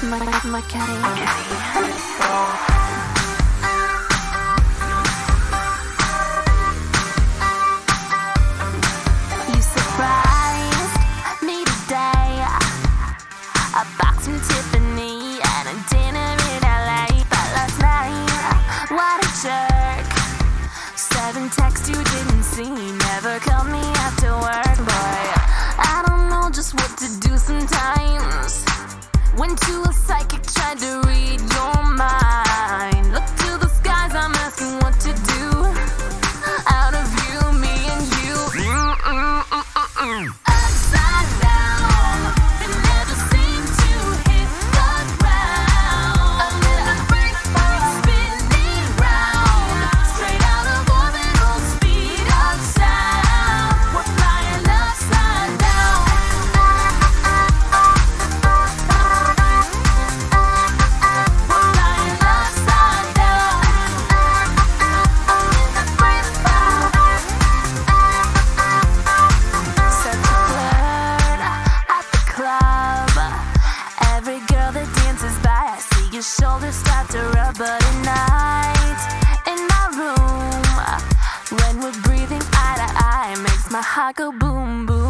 You surprised me today. A box from Tiffany and a dinner in LA. But last night, what a jerk. 7 texts you didn't see. Never called me afterward, boy. I don't know just what to do sometimes. Went to a psychic, tried to read your mind. Look to the skies, I'm asking what to do. Out of you, me and you. Upside down, it never seemed to hit the ground. Another break, spinning round. Straight out of orbital speed of sound. We're flying upside down. Every girl that dances by, I see your shoulders start to rub. But at night, in my room, when we're breathing eye to eye, makes my heart go boom, boom.